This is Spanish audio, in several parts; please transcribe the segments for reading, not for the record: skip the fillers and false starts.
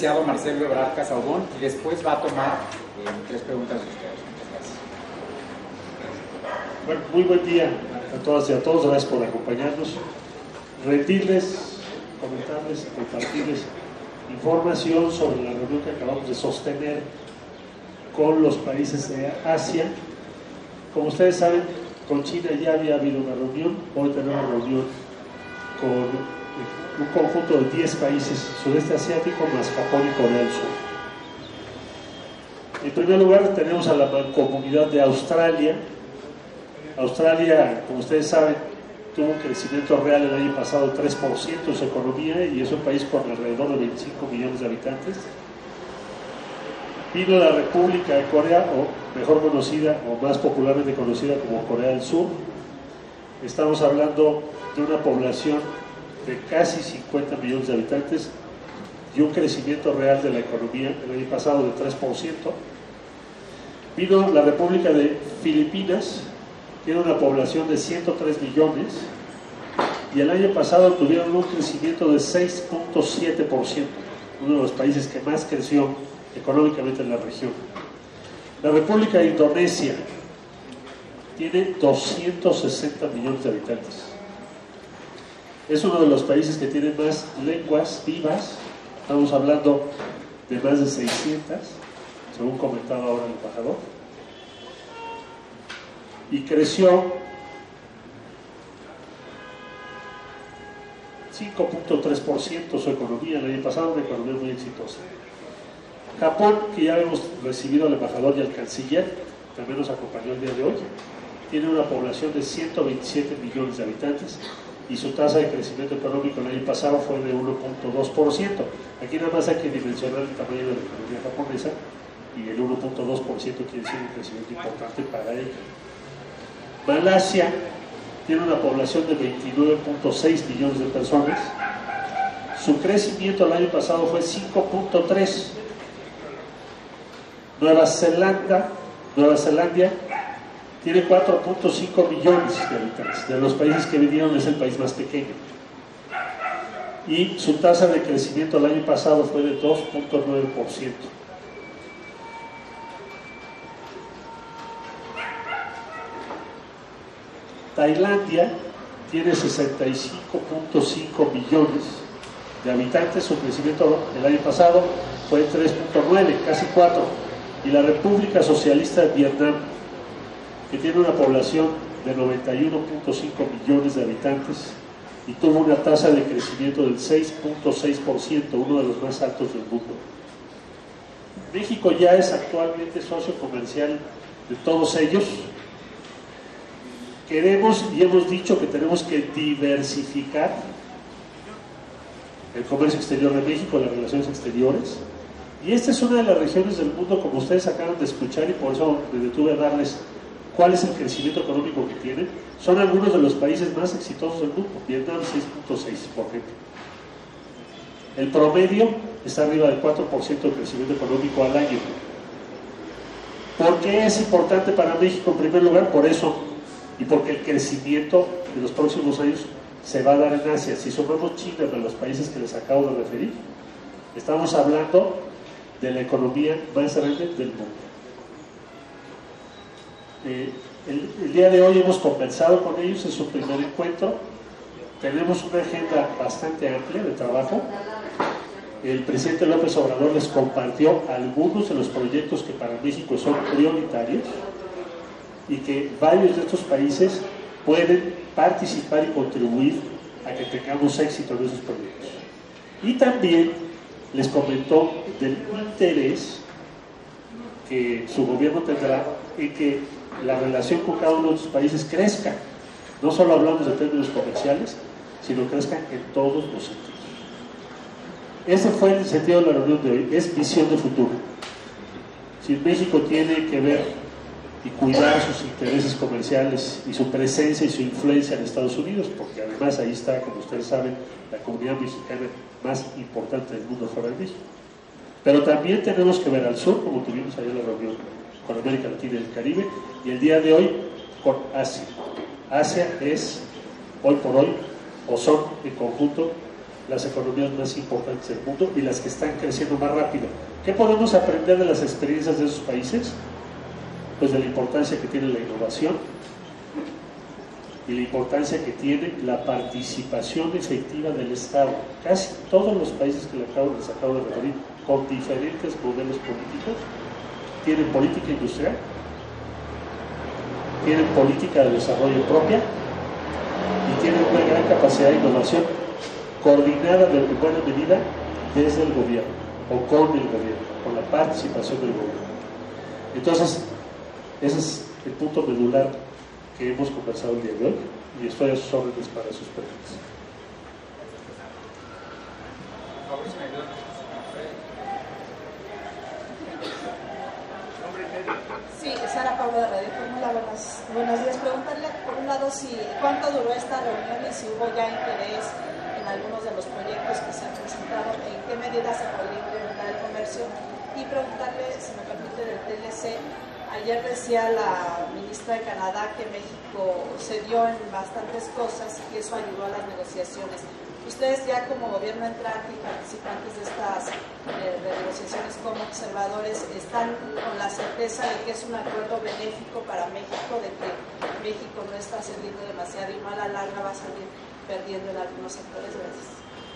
licenciado Marcelo Ebrard Casaubon, y después va a tomar 3 preguntas de ustedes. Muchas gracias. Bueno, muy buen día a todas y a todos, gracias por acompañarnos. Rendirles, comentarles, compartirles información sobre la reunión que acabamos de sostener con los países de Asia. Como ustedes saben, con China ya había habido una reunión, hoy tenemos una reunión con un conjunto de 10 países sudeste asiático más Japón y Corea del Sur. En primer lugar tenemos a la mancomunidad de Australia. Australia, como ustedes saben, tuvo un crecimiento real el año pasado de 3% de su economía y es un país con alrededor de 25 millones de habitantes. Vino la República de Corea, o mejor conocida o más popularmente conocida como Corea del Sur. Estamos hablando de una población de casi 50 millones de habitantes y un crecimiento real de la economía el año pasado de 3%. Vino la República de Filipinas, tiene una población de 103 millones y el año pasado tuvieron un crecimiento de 6.7%, uno de los países que más creció económicamente en la región. La República de Indonesia tiene 260 millones de habitantes. Es uno de los países que tiene más lenguas vivas, estamos hablando de más de 600, según comentaba ahora el embajador, y creció 5.3% su economía el año pasado, una economía muy exitosa. Japón, que ya hemos recibido al embajador y al canciller, también nos acompañó el día de hoy, tiene una población de 127 millones de habitantes y su tasa de crecimiento económico el año pasado fue de 1.2%. Aquí nada más hay que dimensionar el tamaño de la economía japonesa y el 1.2% quiere decir un crecimiento importante para ella. Malasia tiene una población de 29.6 millones de personas. Su crecimiento el año pasado fue 5.3%. Nueva Zelanda tiene 4.5 millones de habitantes. De los países que vinieron es el país más pequeño. Y su tasa de crecimiento el año pasado fue de 2.9%. Tailandia tiene 65.5 millones de habitantes. Su crecimiento el año pasado fue 3.9, casi 4. Y la República Socialista de Vietnam, que tiene una población de 91.5 millones de habitantes y tuvo una tasa de crecimiento del 6.6%, uno de los más altos del mundo. México ya es actualmente socio comercial de todos ellos. Queremos y hemos dicho que tenemos que diversificar el comercio exterior de México, las relaciones exteriores. Y esta es una de las regiones del mundo, como ustedes acaban de escuchar, y por eso me detuve a darles cuál es el crecimiento económico que tienen. Son algunos de los países más exitosos del mundo. Vietnam 6.6, por ejemplo. El promedio está arriba del 4% de crecimiento económico al año. ¿Por qué es importante para México? En primer lugar, por eso, y porque el crecimiento de los próximos años se va a dar en Asia. Si sumamos China de los países que les acabo de referir, estamos hablando de la economía más grande del mundo. El día de hoy hemos conversado con ellos en su primer encuentro. Tenemos una agenda bastante amplia de trabajo. El presidente López Obrador les compartió algunos de los proyectos que para México son prioritarios y que varios de estos países pueden participar y contribuir a que tengamos éxito en esos proyectos. Y también les comentó del interés que su gobierno tendrá en que la relación con cada uno de estos países crezca. No solo hablamos de términos comerciales, sino crezca en todos los sentidos. Ese fue el sentido de la reunión de hoy, es visión de futuro. Si México tiene que ver y cuidar sus intereses comerciales y su presencia y su influencia en Estados Unidos, porque además ahí está, como ustedes saben, la comunidad mexicana más importante del mundo fuera de México. Pero también tenemos que ver al sur, como tuvimos ayer la reunión con América Latina y el Caribe, y el día de hoy con Asia. Asia es, hoy por hoy, o son en conjunto, las economías más importantes del mundo y las que están creciendo más rápido. ¿Qué podemos aprender de las experiencias de esos países? Pues de la importancia que tiene la innovación y la importancia que tiene la participación efectiva del Estado. Casi todos los países que les acabo de referir, con diferentes modelos políticos, tienen política industrial, tienen política de desarrollo propia y tienen una gran capacidad de innovación coordinada en buena medida desde el gobierno o con el gobierno, con la participación del gobierno. Entonces, ese es el punto medular que hemos conversado el día de hoy y estoy a sus órdenes para sus preguntas. Sí, Sara Pablo de Radio Fórmula, buenos días. Preguntarle, por un lado, cuánto duró esta reunión y si hubo ya interés en algunos de los proyectos que se han presentado, en qué medida se podría implementar el comercio, y preguntarle, si me permite, del TLC. Ayer decía la ministra de Canadá que México cedió en bastantes cosas y que eso ayudó a las negociaciones. Ustedes ya como gobierno entrante y participantes de estas negociaciones como observadores, ¿están con la certeza de que es un acuerdo benéfico para México, de que México no está cediendo demasiado y no a la larga va a salir perdiendo en algunos sectores? Gracias.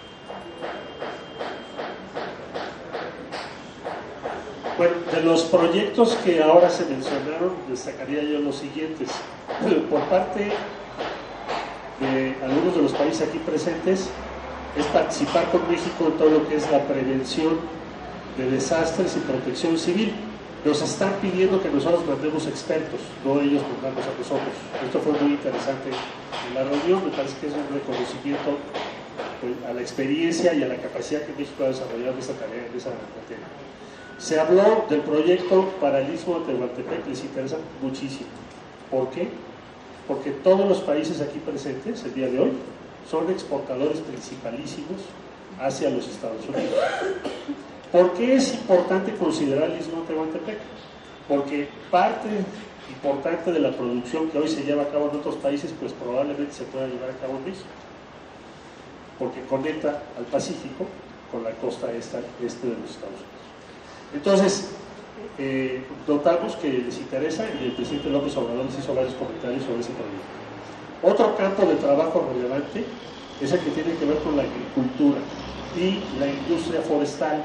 Bueno, de los proyectos que ahora se mencionaron, destacaría yo los siguientes. Por parte de algunos de los países aquí presentes, es participar con México en todo lo que es la prevención de desastres y protección civil. Nos están pidiendo que nosotros mandemos expertos, no ellos mandarnos a nosotros. Esto fue muy interesante en la reunión, me parece que es un reconocimiento a la experiencia y a la capacidad que México ha desarrollado en esta tarea, en esa materia. Se habló del proyecto para el Istmo de Tehuantepec, les interesa muchísimo. ¿Por qué? Porque todos los países aquí presentes el día de hoy son exportadores principalísimos hacia los Estados Unidos. ¿Por qué es importante considerar el Istmo de Tehuantepec? Porque parte importante de la producción que hoy se lleva a cabo en otros países, pues probablemente se pueda llevar a cabo en México, porque conecta al Pacífico con la costa este de los Estados Unidos. Entonces, notamos que les interesa y el presidente López Obrador les hizo varios comentarios sobre ese proyecto. Otro campo de trabajo relevante es el que tiene que ver con la agricultura y la industria forestal.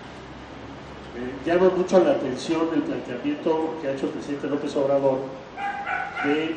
Llama mucho la atención el planteamiento que ha hecho el presidente López Obrador de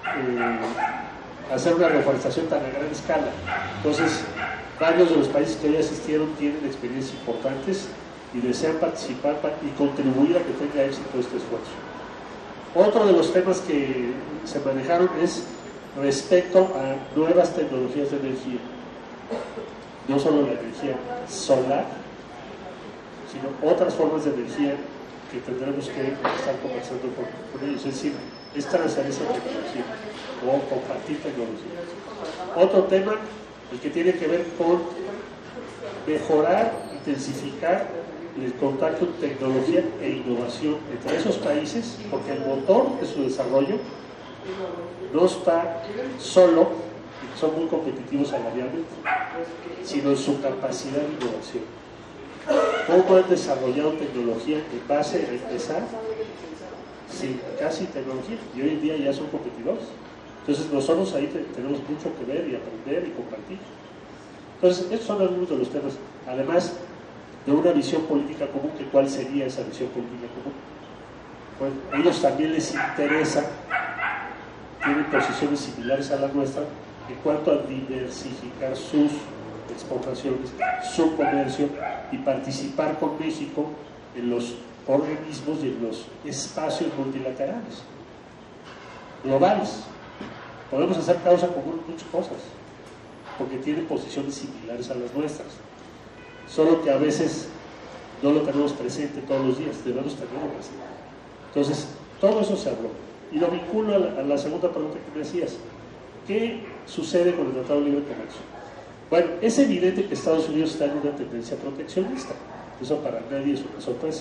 hacer una reforestación tan a gran escala. Entonces, varios de los países que hoy asistieron tienen experiencias importantes y desean participar y contribuir a que tenga éxito este esfuerzo. Otro de los temas que se manejaron es respecto a nuevas tecnologías de energía. No solo la energía solar, sino otras formas de energía que tendremos que estar conversando con ellos. Es decir, es transferir esa tecnología o compartir tecnología. Otro tema, el que tiene que ver con mejorar, intensificar el contacto entre tecnología e innovación entre esos países, porque el motor de su desarrollo no está solo, y son muy competitivos salarialmente, sino en su capacidad de innovación. ¿Cómo han desarrollado tecnología en base a empezar sin casi tecnología? Y hoy en día ya son competidores. Entonces nosotros ahí tenemos mucho que ver y aprender y compartir. Entonces, estos son algunos de los temas. Además de una visión política común, que ¿cuál sería esa visión política común? Pues a ellos también les interesa, tienen posiciones similares a la nuestra en cuanto a diversificar sus exportaciones, su comercio y participar con México en los organismos y en los espacios multilaterales, globales. Podemos hacer causa común en muchas cosas, porque tienen posiciones similares a las nuestras. Solo que a veces no lo tenemos presente todos los días, debemos tenerlo presente. Entonces, todo eso se habló. Y lo vinculo a la segunda pregunta que me hacías. ¿Qué sucede con el Tratado de Libre Comercio? Bueno, es evidente que Estados Unidos está en una tendencia proteccionista. Eso para nadie es una sorpresa.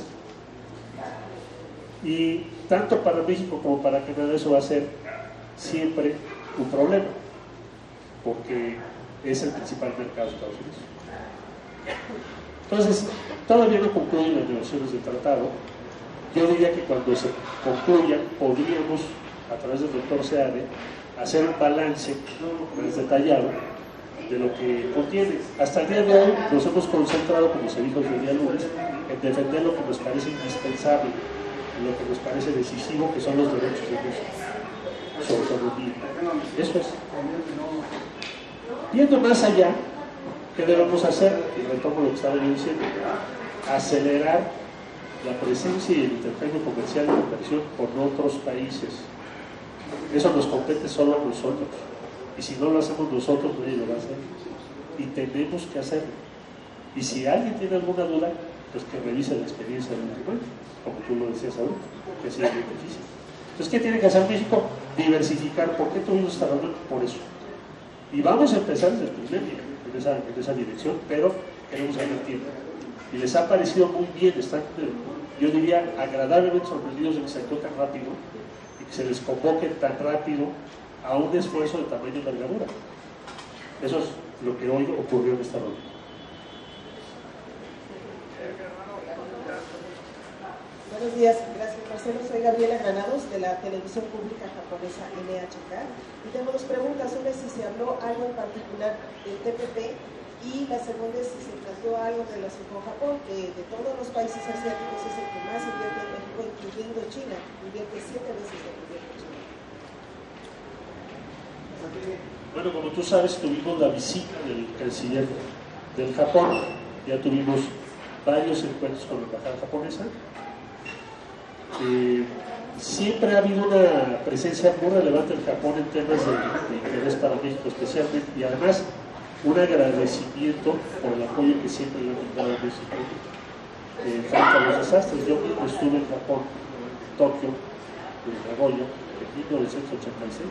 Y tanto para México como para Canadá eso va a ser siempre un problema. Porque es el principal mercado de Estados Unidos. Entonces, todavía no concluyen las negociaciones del tratado. Yo diría que cuando se concluyan, podríamos, a través del doctor Seade, hacer un balance más detallado de lo que contiene. Hasta el día de hoy nos hemos concentrado, como se dijo el día lunes, en defender lo que nos parece indispensable, lo que nos parece decisivo, que son los derechos de México, su autonomía. Eso es. Viendo más allá, ¿qué debemos hacer? Y retomo lo que estaba yo diciendo: acelerar la presencia y el intercambio comercial y la inversión con otros países. Eso nos compete solo a nosotros. Y si no lo hacemos nosotros, nadie lo va a hacer. Y tenemos que hacerlo. Y si alguien tiene alguna duda, pues que revise la experiencia de los demás, como tú lo decías ahorita, que sea muy difícil. Entonces, ¿qué tiene que hacer México? Diversificar. ¿Por qué tuvimos esta reunión? Por eso. Y vamos a empezar desde el primer día en esa dirección, pero queremos ganar tiempo. Y les ha parecido muy bien, están, yo diría, agradablemente sorprendidos de que se actuó tan rápido y que se les convoque tan rápido a un esfuerzo de tamaño y envergadura. Eso es lo que hoy ocurrió en esta reunión. Buenos días, gracias Marcelo. Soy Gabriela Granados de la televisión pública japonesa NHK y tengo dos preguntas. Una es si se habló algo en particular del TPP y la segunda es si se trató algo en relación con Japón, que de todos los países asiáticos es el que más invierte en México, incluyendo China, invierte 7 veces lo que invierte China. Bueno, como tú sabes, tuvimos la visita del canciller del Japón, ya tuvimos varios encuentros con la embajada japonesa. Siempre ha habido una presencia muy relevante del Japón en temas de interés para México especialmente, y además un agradecimiento por el apoyo que siempre le han brindado a México frente a los desastres. Yo mismo estuve en Japón, en Tokio, en Nagoya, en 1986.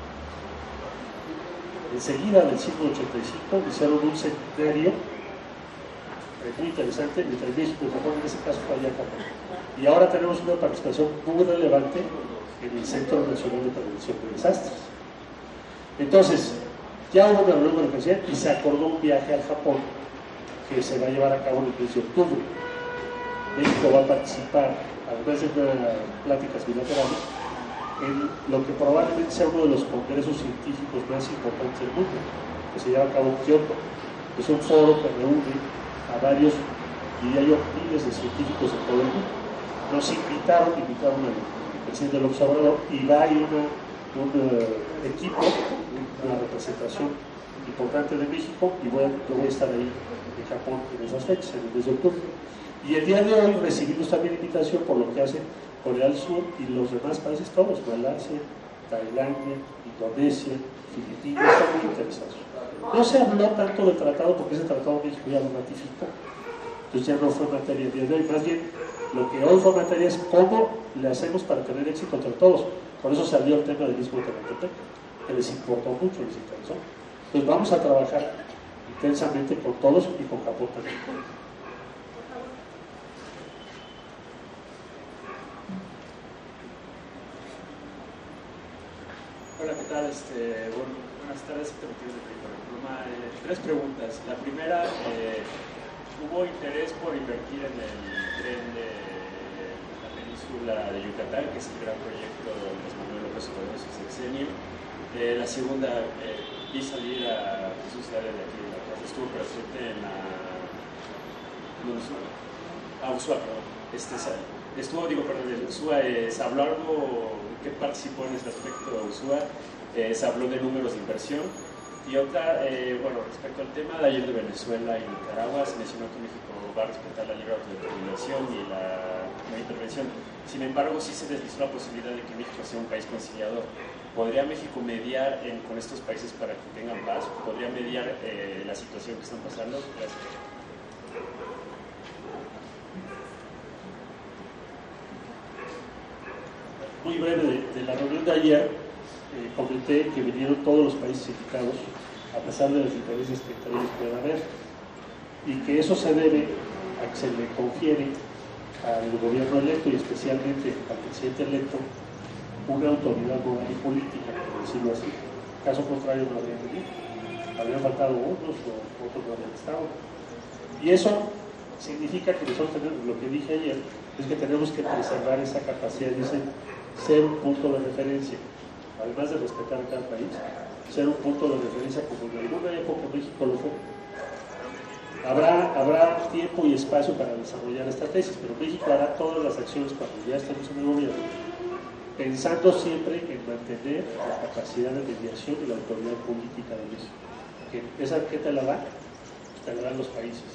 Enseguida del siglo 85 hicieron un seminario muy interesante entre México y Japón, en ese caso fue allá Japón. Y ahora tenemos una participación muy relevante en el Centro Nacional de Prevención de Desastres. Entonces, ya hubo una reunión con el presidente y se acordó un viaje al Japón que se va a llevar a cabo en el mes de octubre. México va a participar, además de unas pláticas bilaterales, en lo que probablemente sea uno de los congresos científicos más importantes del mundo, que se lleva a cabo en Kioto. Es un foro que reúne a varios, diría yo, miles de científicos de todo el mundo. Nos invitaron al presidente López Obrador y va a ir un equipo, una representación importante de México, y yo voy a estar ahí en Japón en esas fechas, en el mes de octubre. Y el día de hoy recibimos también invitación por lo que hace Corea del Sur y los demás países todos, Malasia, Tailandia, Indonesia, Filipinas, están muy interesados. No se habló tanto del tratado porque ese tratado México ya lo ratificó, entonces ya no fue materia el día de hoy. Más bien, lo que hoy fue materia es cómo le hacemos para tener éxito entre todos. Por eso salió el tema del mismo Tematepec, que les importó mucho, les interesó. Entonces vamos a trabajar intensamente con todos y con Japón también. Hola, ¿qué tal? Buenas tardes, de 3 preguntas. La primera, ¿hubo interés por invertir en el tren de la península de Yucatán, que es el gran proyecto de Andrés Manuel López Obrador en su sexenio? La segunda, vi salir a Jesús Seade de aquí de la casa, estuvo presente en Ushuaia, perdón. ¿Se habló algo? ¿Qué participó en ese aspecto de Ushuaia? Se habló de números de inversión. Y otra, respecto al tema de ayer de Venezuela y Nicaragua, se mencionó que México va a respetar la libre autodeterminación y la no intervención. Sin embargo, sí se deslizó la posibilidad de que México sea un país conciliador. ¿Podría México mediar con estos países para que tengan paz? ¿Podría mediar la situación que están pasando? Gracias. Muy breve, de la reunión de ayer, comenté que vinieron todos los países invitados, a pesar de las diferencias que entre ellos pueda haber, y que eso se debe a que se le confiere al gobierno electo y especialmente al presidente electo una autoridad moral y política, por decirlo así. Caso contrario, no habría tenido. habrían faltado unos o otros no habían estado. Y eso significa que nosotros tenemos, lo que dije ayer, es que tenemos que preservar esa capacidad de ser un punto de referencia, además de respetar a cada país, ser un punto de referencia como en alguna época México lo fue. Habrá tiempo y espacio para desarrollar esta tesis, pero México hará todas las acciones cuando ya estemos en el gobierno, pensando siempre en mantener la capacidad de mediación y la autoridad política de México. ¿Esa qué te la da? Te la dan los países.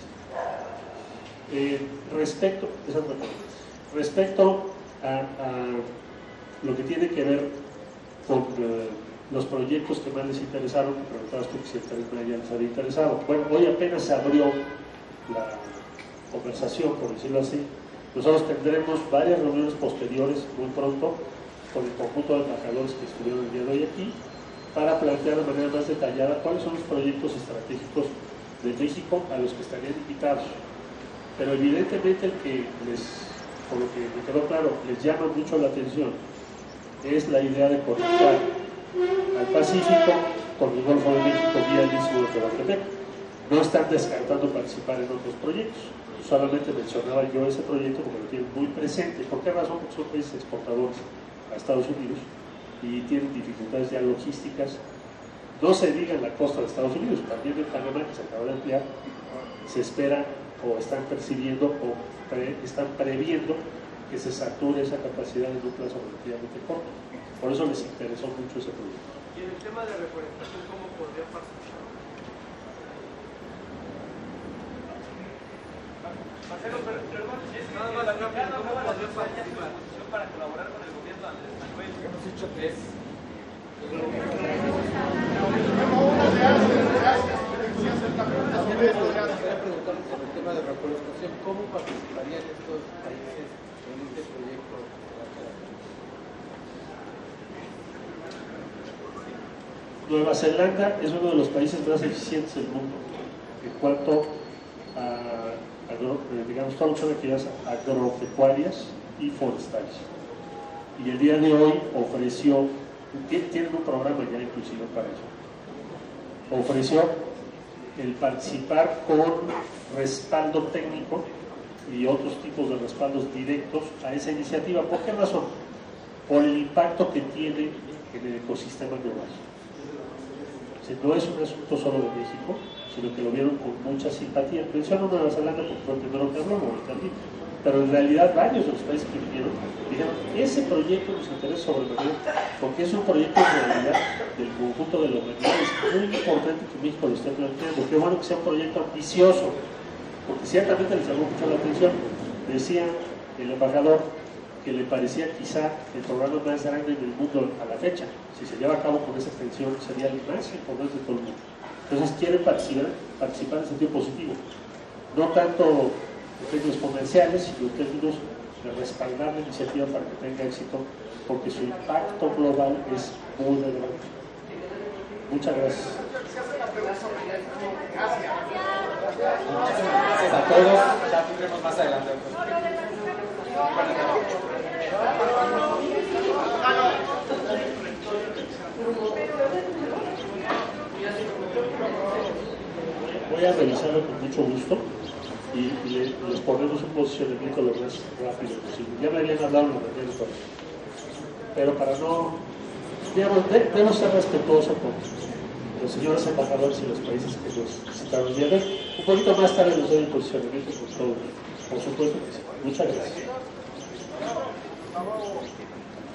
Respecto a lo que tiene que ver con los proyectos que más les interesaron, me preguntabas tú si el Tren Maya les había interesado. Bueno, hoy apenas se abrió la conversación, por decirlo así. Nosotros tendremos varias reuniones posteriores muy pronto con el conjunto de embajadores que estuvieron el día de hoy aquí para plantear de manera más detallada cuáles son los proyectos estratégicos de México a los que estarían invitados. Pero evidentemente el que por lo que me quedó claro, les llama mucho la atención es la idea de conectar al Pacífico con el Golfo de México vía el istmo de Tehuantepec. No están descartando participar en otros proyectos. Solamente mencionaba yo ese proyecto porque lo tienen muy presente. ¿Por qué razón? Porque son países exportadores a Estados Unidos y tienen dificultades ya logísticas. No se diga en la costa de Estados Unidos, también en Panamá, que se acaba de ampliar, se espera o están percibiendo o están previendo que se sature esa capacidad en un plazo relativamente corto. Por eso les interesó mucho ese proyecto. Y en el tema de reforestación, ¿cómo podría participar? Marcelo, perdón, nada más ¿cómo podría participar para colaborar con el gobierno de Andrés Manuel? Hemos dicho tres. También me gustaría preguntarle sobre el tema de reforestación, ¿cómo participarían estos países en este proyecto? Nueva Zelanda es uno de los países más eficientes del mundo en cuanto a digamos, todas las actividades agropecuarias y forestales. Y el día de hoy tienen un programa ya inclusive para eso. Ofreció el participar con respaldo técnico y otros tipos de respaldos directos a esa iniciativa. ¿Por qué razón? Por el impacto que tiene en el ecosistema global. No es un asunto solo de México, sino que lo vieron con mucha simpatía. Menciono Nueva Zelanda porque fue el primero que habló, también. Pero en realidad varios de los países que vinieron dijeron, ese proyecto nos interesa sobremanera porque es un proyecto en realidad del conjunto de la humanidad. Es muy importante que México lo esté planteando, qué bueno que sea un proyecto ambicioso, porque ciertamente les llamó mucho la atención. Decía el embajador que le parecía quizá el programa más grande del mundo a la fecha. Si se lleva a cabo con esa extensión, sería el más importante de todo el mundo. Entonces quieren participar en sentido positivo, no tanto en términos comerciales, sino en términos de respaldar la iniciativa para que tenga éxito, porque su impacto global es muy relevante. Muchas gracias. Gracias a todos. Ya tendremos más adelante. Voy a revisarlo con mucho gusto y les ponemos un posicionamiento lo más rápido posible. Ya me habían hablado en la mañana por eso. Pero para no, digamos, debo ser respetuoso con los señores embajadores y los países que nos visitaron el día de hoy. Un poquito más tarde les doy el posicionamiento con todo. Por supuesto que sí. Muchas gracias.